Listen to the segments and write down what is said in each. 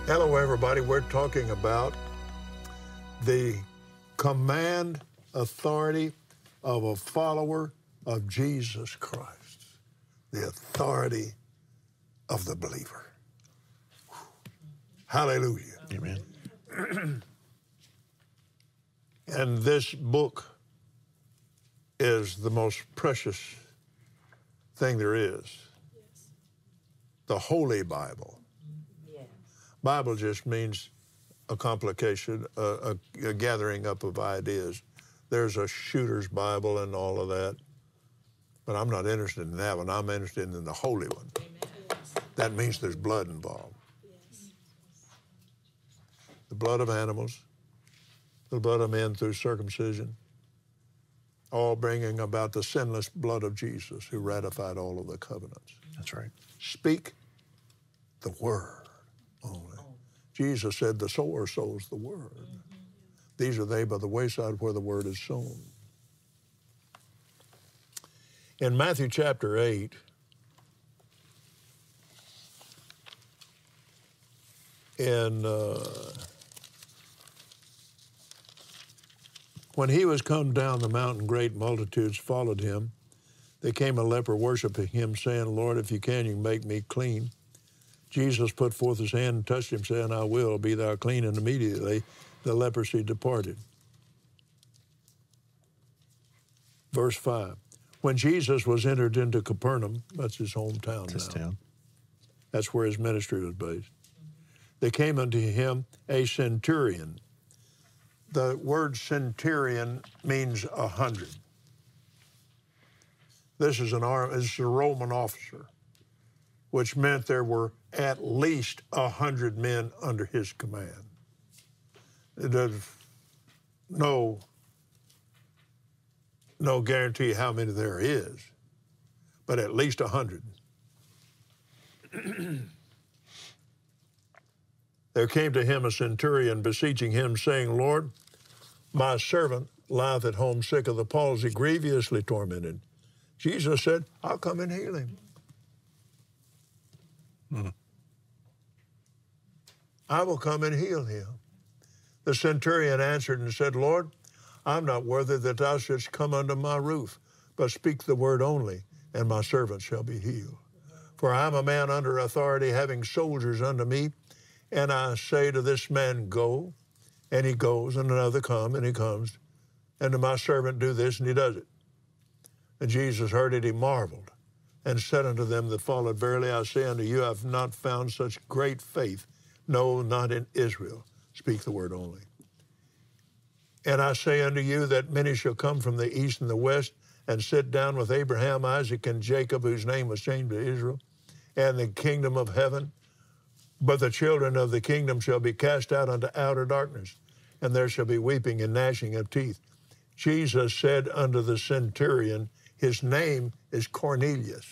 Hello, everybody. We're talking about the command authority of a follower of Jesus Christ, the authority of the believer. Hallelujah. Amen. And this book is the most precious thing there is. Yes. The Holy Bible. Yes. Bible just means a complication, a gathering up of ideas. There's a shooter's Bible and all of that, but I'm not interested in that one. I'm interested in the Holy one. Amen. That means there's blood involved. Yes. The blood of animals, the blood of men through circumcision, all bringing about the sinless blood of Jesus who ratified all of the covenants. That's right. Speak the word only. Jesus said the sower sows the word. These are they by the wayside where the word is sown. In Matthew chapter 8, when he was come down the mountain, great multitudes followed him. There came a leper worshiping him, saying, Lord, if you can make me clean. Jesus put forth his hand and touched him, saying, I will, be thou clean. And immediately the leprosy departed. Verse 5. When Jesus was entered into Capernaum, that's his hometown His now. town. That's where his ministry was based. There came unto him a centurion. The word centurion means 100. This is a Roman officer, which meant there were at least 100 men under his command. There's no guarantee how many there is, but at least 100. There came to him a centurion beseeching him, saying, Lord, my servant lieth at home sick of the palsy, grievously tormented. Jesus said, I'll come and heal him. I will come and heal him. The centurion answered and said, Lord, I'm not worthy that thou shouldst come under my roof, but speak the word only, and my servant shall be healed. For I am a man under authority, having soldiers under me, and I say to this man, go, and he goes, and another come, and he comes, and to my servant do this, and he does it. And Jesus heard it, he marveled, and said unto them that followed, verily I say unto you, I have not found such great faith, no, not in Israel. Speak the word only. And I say unto you that many shall come from the east and the west, and sit down with Abraham, Isaac, and Jacob, whose name was changed to Israel, and the kingdom of heaven. But the children of the kingdom shall be cast out unto outer darkness, and there shall be weeping and gnashing of teeth. Jesus said unto the centurion, his name is Cornelius.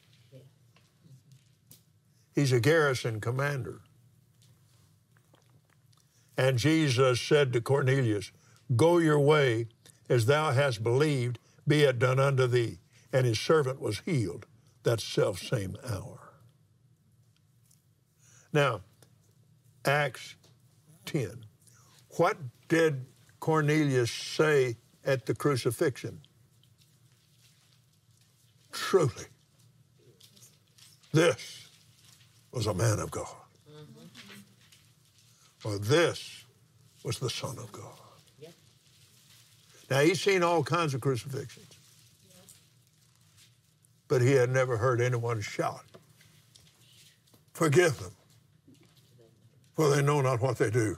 He's a garrison commander. And Jesus said to Cornelius, go your way, as thou hast believed, be it done unto thee. And his servant was healed that selfsame hour. Now, Acts 10. What did Cornelius say at the crucifixion? Truly, this was a man of God. Or this was the Son of God. Yep. Now, he's seen all kinds of crucifixions. But he had never heard anyone shout, forgive them, for they know not what they do.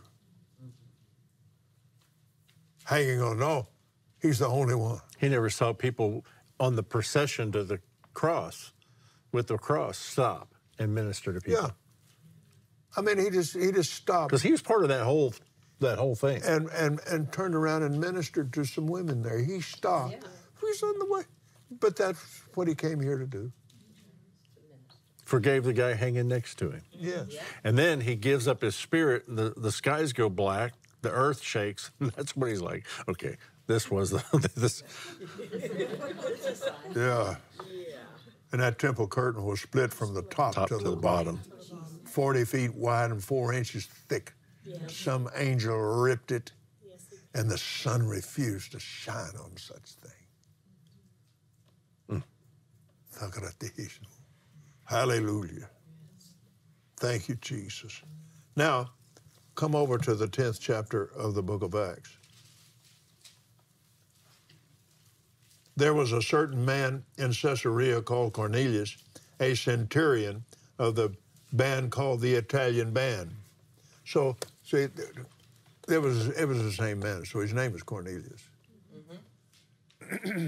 Hanging on, no, he's the only one. He never saw people on the procession to the cross, with the cross, stop and minister to people. Yeah. I mean, he just stopped. Because he was part of that whole thing. And turned around and ministered to some women there. He stopped. Yeah. He's on the way. But that's what he came here to do. Forgave the guy hanging next to him. Yes. Yeah. And then he gives up his spirit, and the skies go black, the earth shakes, and that's when he's like, okay, this was this. Yeah. And that temple curtain was split from the top to the bottom. 40 feet wide and 4 inches thick. Yeah. Some angel ripped it, Yes, and the sun refused to shine on such thing. Hallelujah. Thank you, Jesus. Now, come over to the 10th chapter of the book of Acts. There was a certain man in Caesarea called Cornelius, a centurion of the band called the Italian Band. So, see, it was the same man, so his name was Cornelius. Mm-hmm.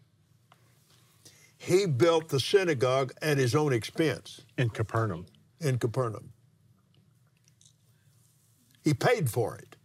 He built the synagogue at his own expense. In Capernaum. In Capernaum. He paid for it.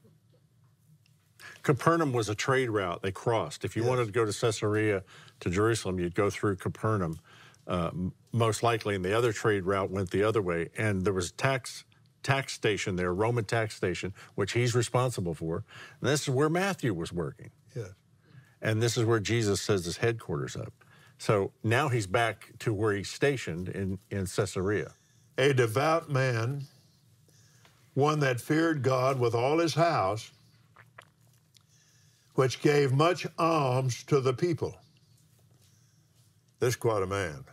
Capernaum was a trade route they crossed. If you wanted to go to Caesarea to Jerusalem, you'd go through Capernaum, most likely, and the other trade route went the other way. And there was tax station there, Roman tax station, which he's responsible for. And this is where Matthew was working. Yeah. And this is where Jesus says his headquarters up. So now he's back to where he's stationed in Caesarea. A devout man, one that feared God with all his house, which gave much alms to the people. This is quite a man.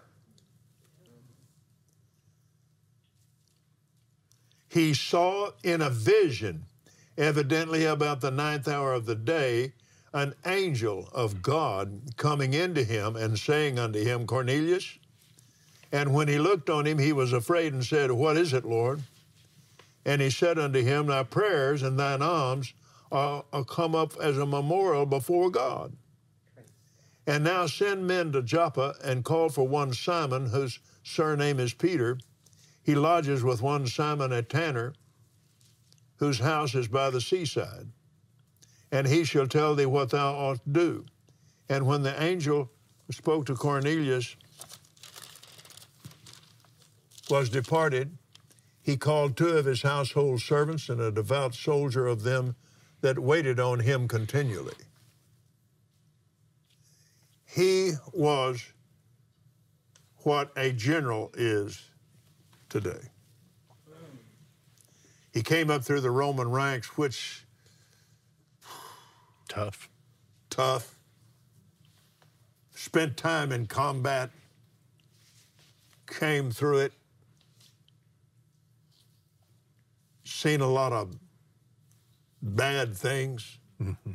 He saw in a vision, evidently about the 9th hour of the day, an angel of God coming into him and saying unto him, Cornelius. And when he looked on him, he was afraid and said, What is it, Lord? And he said unto him, Thy prayers and thine alms are come up as a memorial before God. And now send men to Joppa and call for one Simon, whose surname is Peter. He lodges with one Simon a tanner, whose house is by the seaside. And he shall tell thee what thou ought to do. And when the angel spoke to Cornelius was departed, he called 2 of his household servants and a devout soldier of them that waited on him continually. He was what a general is today. He came up through the Roman ranks, which tough, spent time in combat, came through it, seen a lot of bad things. Mm-hmm.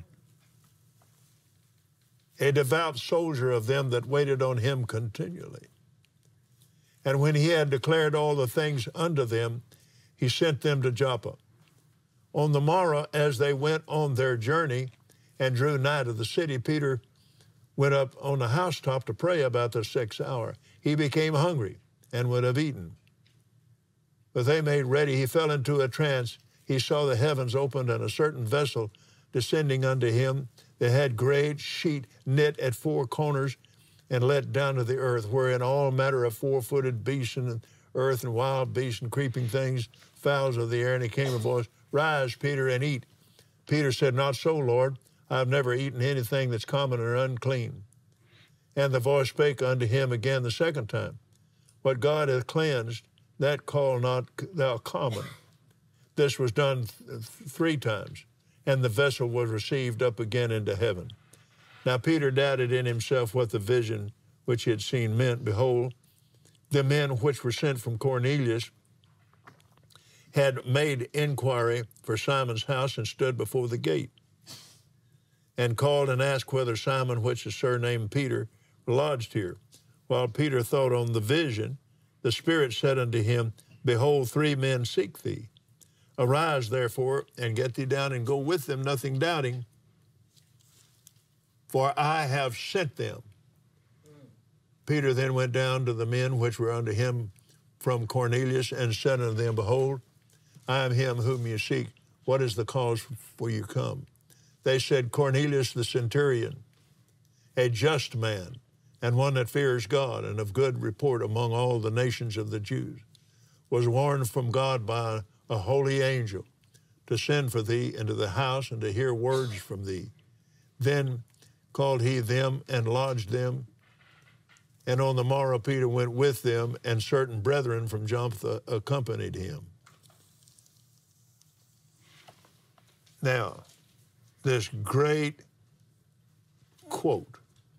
A devout soldier of them that waited on him continually. And when he had declared all the things unto them, he sent them to Joppa. On the morrow, as they went on their journey and drew nigh to the city, Peter went up on the housetop to pray about the 6th hour. He became hungry and would have eaten. But they made ready. He fell into a trance. He saw the heavens opened and a certain vessel descending unto him that had great sheet knit at 4 corners and let down to the earth, wherein all manner of 4-footed beasts and earth and wild beasts and creeping things, fowls of the air. And it came a voice, Rise, Peter, and eat. Peter said, Not so, Lord. I have never eaten anything that's common or unclean. And the voice spake unto him again the 2nd time, What God hath cleansed, that call not thou common. This was done 3 times, and the vessel was received up again into heaven. Now Peter doubted in himself what the vision which he had seen meant. Behold, the men which were sent from Cornelius had made inquiry for Simon's house and stood before the gate, and called and asked whether Simon, which is surnamed Peter, lodged here. While Peter thought on the vision, the Spirit said unto him, Behold, 3 men seek thee. Arise, therefore, and get thee down and go with them, nothing doubting, for I have sent them. Peter then went down to the men which were unto him from Cornelius and said unto them, Behold, I am him whom you seek. What is the cause for you come? They said, Cornelius the centurion, a just man, and one that fears God and of good report among all the nations of the Jews, was warned from God by a holy angel to send for thee into the house and to hear words from thee. Then called he them and lodged them And on the morrow Peter went with them, and certain brethren from Joppa accompanied him. Now, this great quote.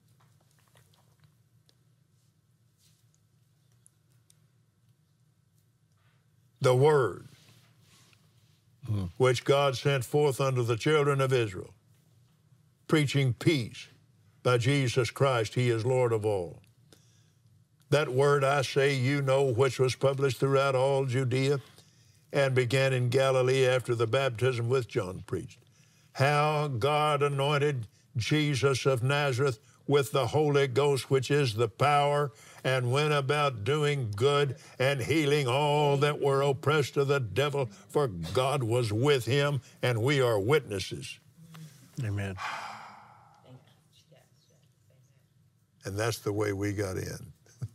The word which God sent forth unto the children of Israel, preaching peace by Jesus Christ, he is Lord of all. That word I say, you know, which was published throughout all Judea and began in Galilee after the baptism which John preached. How God anointed Jesus of Nazareth with the Holy Ghost, which is the power, and went about doing good and healing all that were oppressed of the devil, for God was with him, and we are witnesses. Amen. And that's the way we got in.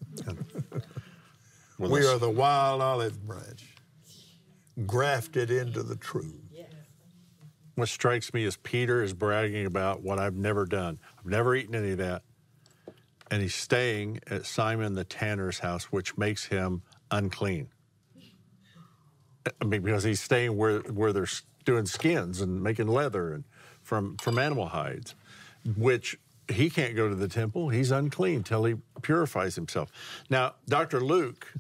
We are the wild olive branch, grafted into the true. What strikes me is Peter is bragging about what I've never done. I've never eaten any of that. And he's staying at Simon the tanner's house, which makes him unclean. I mean, because he's staying where they're doing skins and making leather and from animal hides, which he can't go to the temple. He's unclean till he purifies himself. Now, Dr. Luke,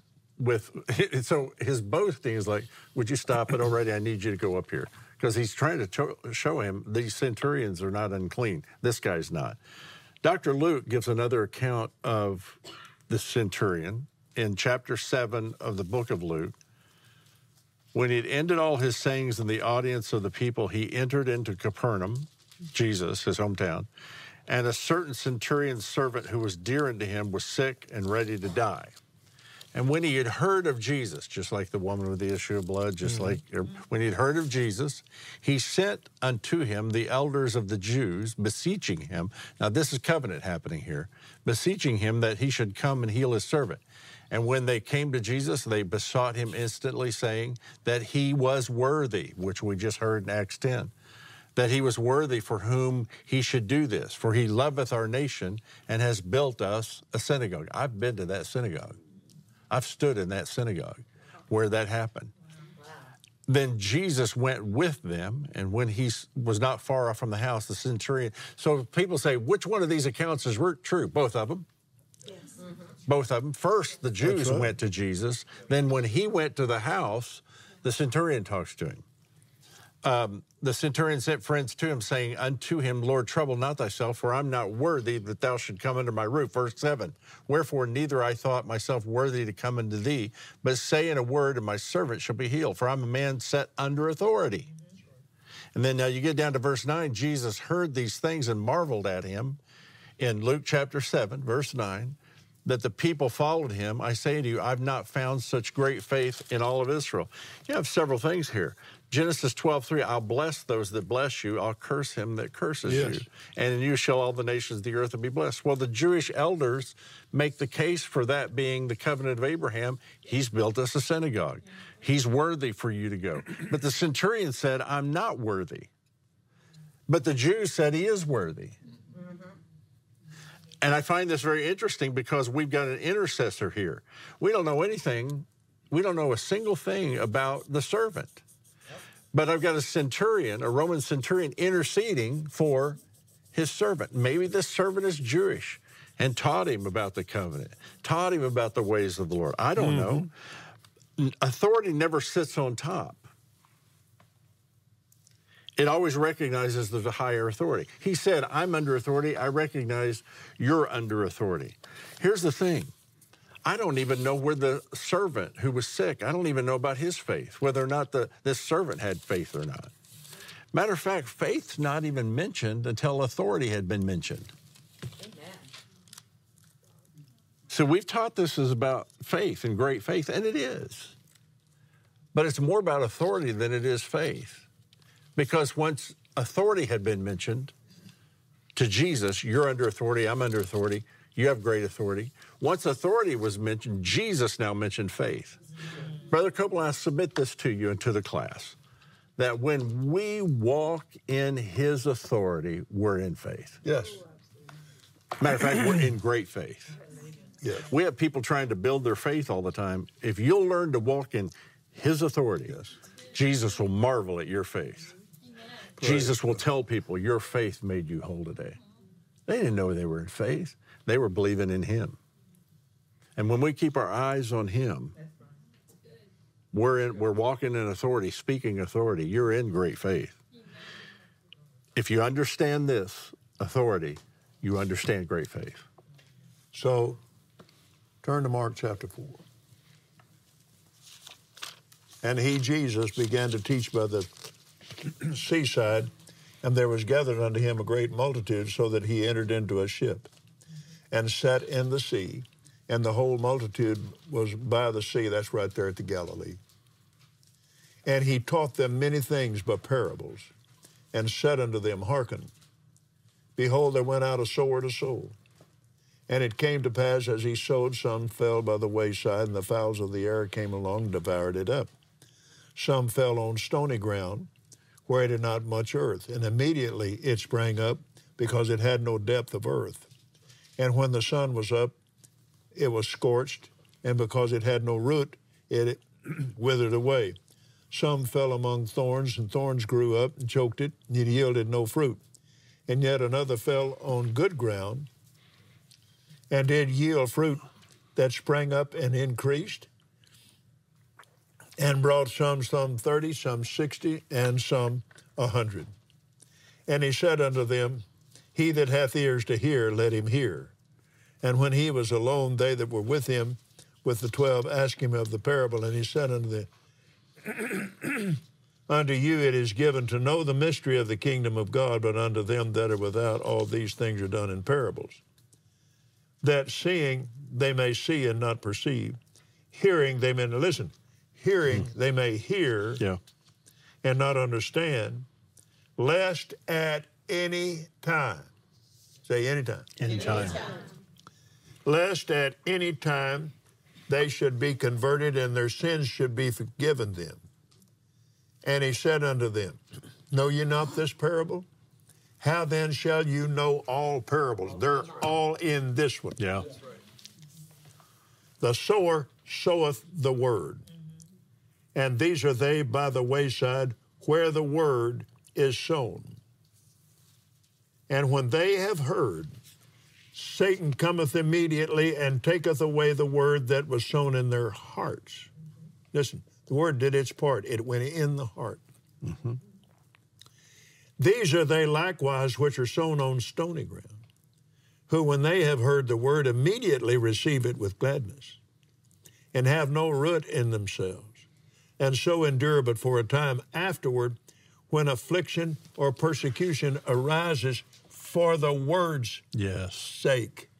so his boasting is like, would you stop it already? I need you to go up here. Because he's trying to show him these centurions are not unclean. This guy's not. Dr. Luke gives another account of the centurion in chapter 7 of the book of Luke. When he'd ended all his sayings in the audience of the people, he entered into Capernaum, Jesus, his hometown, and a certain centurion's servant who was dear unto him was sick and ready to die. And when he had heard of Jesus, just like the woman with the issue of blood, just like when he had heard of Jesus, he sent unto him the elders of the Jews, beseeching him. Now, this is covenant happening here, beseeching him that he should come and heal his servant. And when they came to Jesus, they besought him instantly, saying that he was worthy, which we just heard in Acts 10, that he was worthy for whom he should do this, for he loveth our nation and has built us a synagogue. I've been to that synagogue. I've stood in that synagogue where that happened. Wow. Then Jesus went with them, and when he was not far off from the house, the centurion. So people say, which one of these accounts is true? Both of them. Yes. Mm-hmm. Both of them. First, the Jews went to Jesus. Then when he went to the house, the centurion talks to him. The centurion sent friends to him, saying unto him, Lord, trouble not thyself, for I'm not worthy that thou should come under my roof. Verse 7, wherefore neither I thought myself worthy to come unto thee, but say in a word, and my servant shall be healed, for I'm a man set under authority. And then now you get down to verse 9, Jesus heard these things and marveled at him in Luke chapter 7, verse 9, that the people followed him. I say to you, I've not found such great faith in all of Israel. You have several things here. Genesis 12:3, I'll bless those that bless you. I'll curse him that curses you. And in you shall all the nations of the earth be blessed. Well, the Jewish elders make the case for that being the covenant of Abraham. He's built us a synagogue. He's worthy for you to go. But the centurion said, I'm not worthy. But the Jews said he is worthy. And I find this very interesting because we've got an intercessor here. We don't know anything. We don't know a single thing about the servant. But I've got a centurion, a Roman centurion, interceding for his servant. Maybe this servant is Jewish and taught him about the covenant, taught him about the ways of the Lord. I don't know. Authority never sits on top. It always recognizes the higher authority. He said, I'm under authority. I recognize you're under authority. Here's the thing. I don't even know where the servant who was sick, I don't even know about his faith, whether or not this servant had faith or not. Matter of fact, faith's not even mentioned until authority had been mentioned. Amen. So we've taught this is about faith and great faith, and it is. But it's more about authority than it is faith. Because once authority had been mentioned to Jesus, you're under authority, I'm under authority, you have great authority. Once authority was mentioned, Jesus now mentioned faith. Brother Copeland, I submit this to you and to the class, that when we walk in his authority, we're in faith. Yes. Matter of fact, we're in great faith. Yes. We have people trying to build their faith all the time. If you'll learn to walk in his authority, Yes. Jesus will marvel at your faith. Jesus will tell people, your faith made you whole today. They didn't know they were in faith. They were believing in him. And when we keep our eyes on him, we're walking in authority, speaking authority. You're in great faith. If you understand this authority, you understand great faith. So, turn to Mark chapter 4. And he, Jesus, began to teach by the seaside, and there was gathered unto him a great multitude, so that he entered into a ship and sat in the sea, and the whole multitude was by the sea. That's right there at the Galilee. And he taught them many things by parables, and said unto them, Hearken, behold, there went out a sower to sow. And it came to pass, as he sowed, some fell by the wayside, and the fowls of the air came along and devoured it up. Some fell on stony ground, where it had not much earth, and immediately it sprang up, because it had no depth of earth. And when the sun was up, it was scorched, and because it had no root, it withered away. Some fell among thorns, and thorns grew up and choked it, and it yielded no fruit. And yet another fell on good ground, and did yield fruit that sprang up and increased, and brought some 30, some 60, and some 100. And he said unto them, He that hath ears to hear, let him hear. And when he was alone, they that were with him, with the 12, asked him of the parable. And he said unto them, Unto you it is given to know the mystery of the kingdom of God, but unto them that are without, all these things are done in parables, that seeing they may see and not perceive, hearing they may listen, hearing they may hear and not understand, lest at any time, say anytime. Anytime. Lest at any time they should be converted and their sins should be forgiven them. And he said unto them, Know ye not this parable? How then shall you know all parables? They're all in this one. Yeah. The sower soweth the word. And these are they by the wayside where the word is sown. And when they have heard, Satan cometh immediately and taketh away the word that was sown in their hearts. Listen, the word did its part. It went in the heart. Mm-hmm. These are they likewise which are sown on stony ground, who when they have heard the word immediately receive it with gladness, and have no root in themselves, and so endure but for a time. Afterward, when affliction or persecution arises for the word's sake,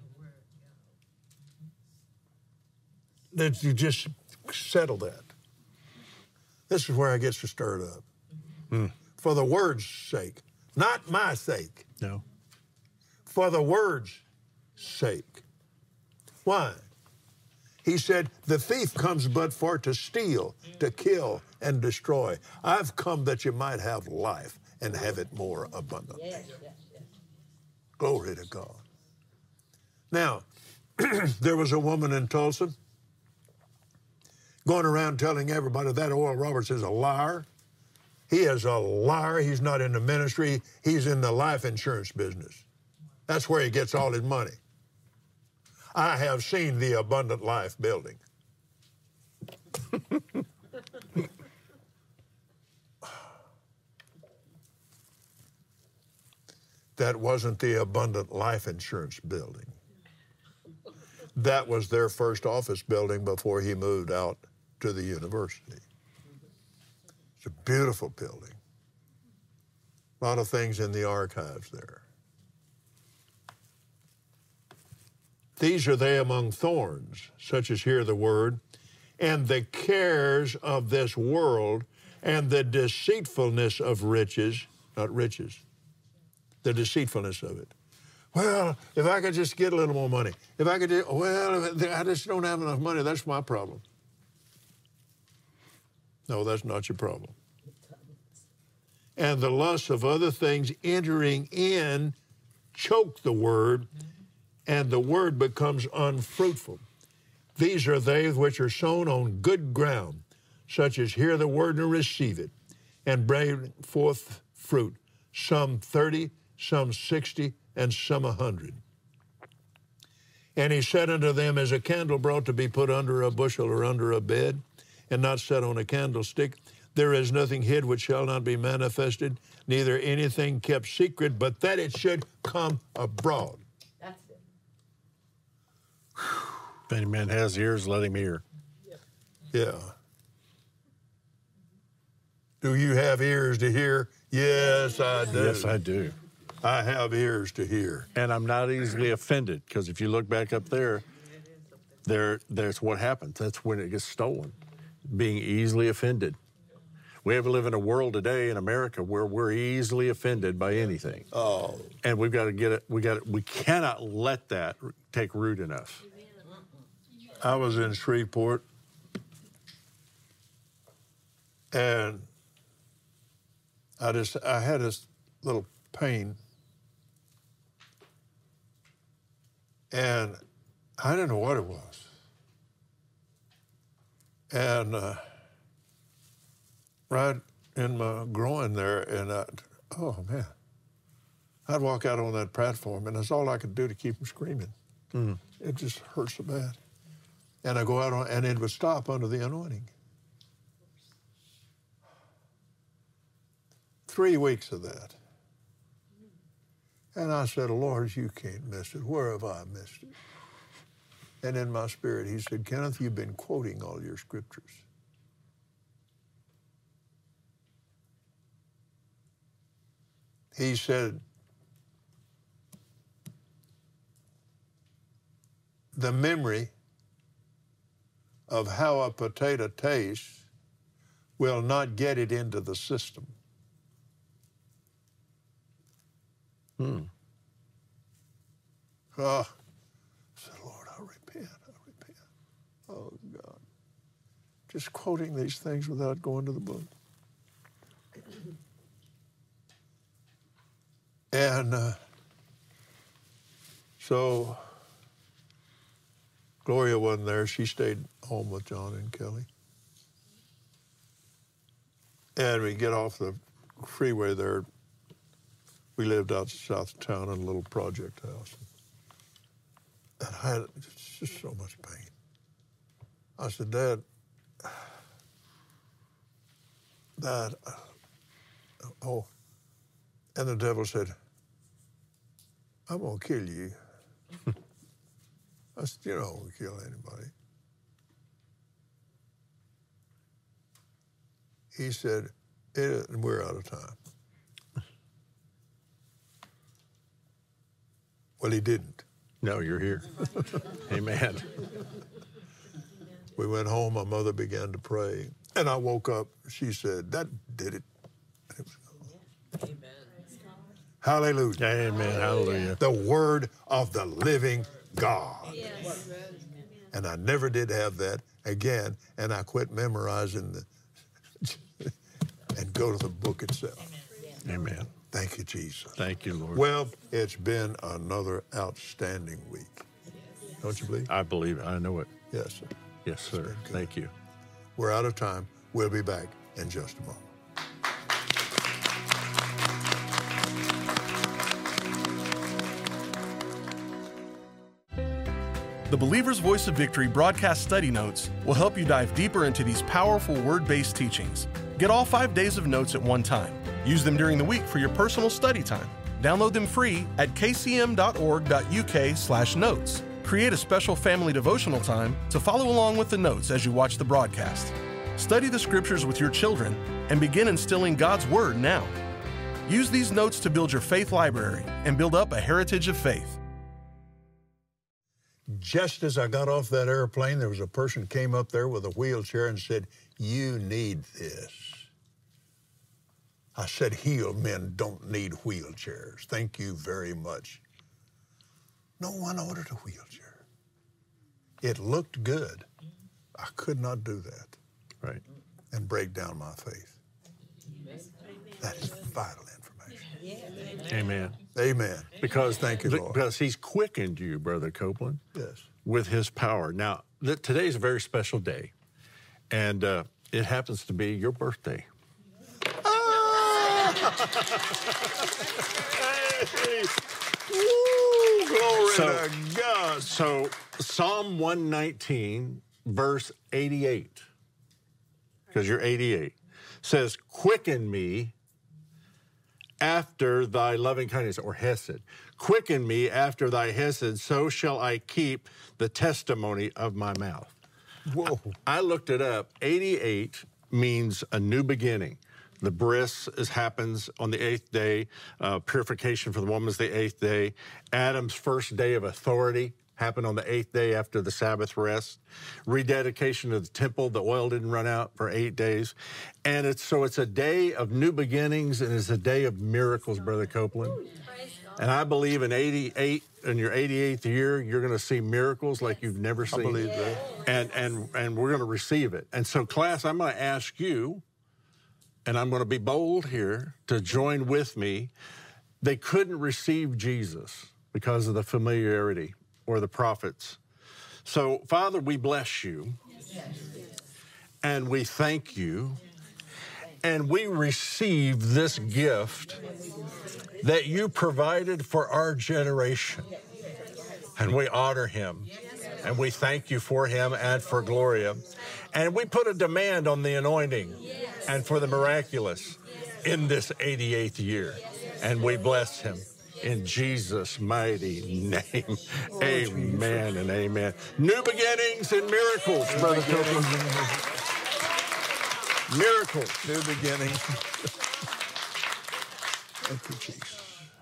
that you just settle that. This is where I get so stirred up. For the word's sake, not my sake. No. For the word's sake. Why? He said, the thief comes but for to steal, to kill, and destroy. I've come that you might have life and have it more abundantly. Yes. Glory to God. Now, there was a woman in Tulsa going around telling everybody that Oral Roberts is a liar. He is a liar. He's not in the ministry. He's in the life insurance business. That's where he gets all his money. I have seen the Abundant Life building. That wasn't the Abundant Life Insurance building. That was their first office building before he moved out to the university. It's a beautiful building. A lot of things in the archives there. These are they among thorns, such as hear the word, and the cares of this world, and the deceitfulness of riches, not riches, the deceitfulness of it. Well, if I could just get a little more money. If I could I just don't have enough money, that's my problem. No, that's not your problem. And the lust of other things entering in choke the word, and the word becomes unfruitful. These are they which are sown on good ground, such as hear the word and receive it, and bring forth fruit, some 30, some 60, and some 100. And he said unto them, as a candle brought to be put under a bushel or under a bed, and not set on a candlestick, there is nothing hid which shall not be manifested, neither anything kept secret, but that it should come abroad. That's it. If any man has ears, let him hear. Yeah. Do you have ears to hear? Yes, I do. Yes, I do. I have ears to hear. And I'm not easily offended, because if you look back up there's what happens. That's when it gets stolen, being easily offended. We have to live in a world today in America where we're easily offended by anything. Oh. And we've got to get it. We cannot let that take root in us. I was in Shreveport, and I had this little pain, and I didn't know what it was. And right in my groin there, and oh man, I'd walk out on that platform, and that's all I could do to keep from screaming. Mm. It just hurt so bad. And I go out on, and it would stop under the anointing. 3 weeks of that. And I said, Lord, you can't miss it. Where have I missed it? And in my spirit, he said, Kenneth, you've been quoting all your scriptures. He said, the memory of how a potato tastes will not get it into the system. I said, Lord, I repent. Oh, God. Just quoting these things without going to the book. And so Gloria wasn't there. She stayed home with John and Kelly. And we get off the freeway there. We lived out south of town in a little project house. And I had just so much pain. I said, Dad, oh. And the devil said, I'm going to kill you. I said, you know, I won't kill anybody. He said, and we're out of time. Well, he didn't. No, you're here. Amen. We went home. My mother began to pray. And I woke up. She said, that did it. And it was gone. Amen. Hallelujah. Amen. Hallelujah. The word of the living God. Yes. And I never did have that again. And I quit memorizing and go to the book itself. Amen. Thank you, Jesus. Thank you, Lord. Well, it's been another outstanding week. Don't you believe? I believe it. I know it. Yes, sir. Yes, sir. Thank you. We're out of time. We'll be back in just a moment. The Believer's Voice of Victory broadcast study notes will help you dive deeper into these powerful word-based teachings. Get all 5 days of notes at one time. Use them during the week for your personal study time. Download them free at kcm.org.uk/notes. Create a special family devotional time to follow along with the notes as you watch the broadcast. Study the scriptures with your children and begin instilling God's Word now. Use these notes to build your faith library and build up a heritage of faith. Just as I got off that airplane, there was a person came up there with a wheelchair and said, you need this. I said, healed men don't need wheelchairs. Thank you very much. No one ordered a wheelchair. It looked good. I could not do that. Right. And break down my faith. That is vital information. Amen. Amen. Because Thank you, Lord. Because He's quickened you, Brother Copeland, Yes. with His power. Now, today's a very special day, and it happens to be your birthday. Hey. Woo, glory to God. So Psalm 119, verse 88, because you're 88, says, quicken me after thy loving kindness, or hesed. Quicken me after thy hesed, so shall I keep the testimony of my mouth. Whoa. I looked it up. 88 means a new beginning. The bris happens on the 8th day. Purification for the woman is the 8th day. Adam's first day of authority happened on the 8th day after the Sabbath rest. Rededication of the temple, the oil didn't run out for 8 days. And it's a day of new beginnings, and it's a day of miracles, Brother Copeland. And I believe in your 88th year, you're going to see miracles like you've never seen. I believe that. And we're going to receive it. And so, class, I'm going to ask you, and I'm going to be bold here, to join with me. They couldn't receive Jesus because of the familiarity or the prophets. So, Father, we bless you, and we thank you, and we receive this gift that you provided for our generation, and we honor him, and we thank you for him and for Gloria, and we put a demand on the anointing and for the miraculous in this 88th year, and we bless him. In Jesus' mighty name, amen and amen. New beginnings and miracles, Brother Copeland. Miracles. New beginnings. Thank you, Jesus.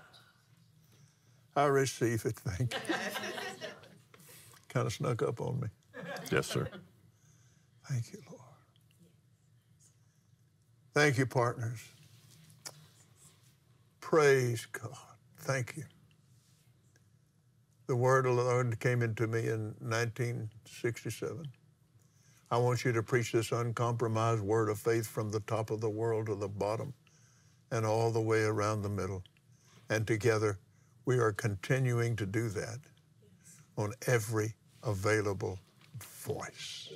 I receive it. Thank you. Kind of snuck up on me. Yes, sir. Thank you, Lord. Thank you, partners. Praise God. Thank you. The word of the Lord came into me in 1967. I want you to preach this uncompromised word of faith from the top of the world to the bottom and all the way around the middle. And together, we are continuing to do that on every available voice.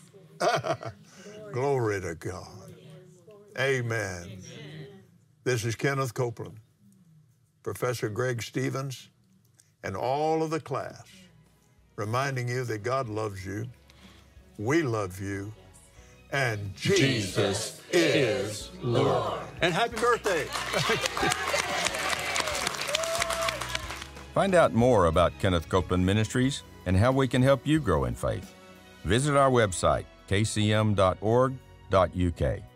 Glory to God. Amen. This is Kenneth Copeland, Professor Greg Stevens, and all of the class, reminding you that God loves you, we love you, and Jesus is Lord. And happy birthday. Find out more about Kenneth Copeland Ministries and how we can help you grow in faith. Visit our website, kcm.org.uk.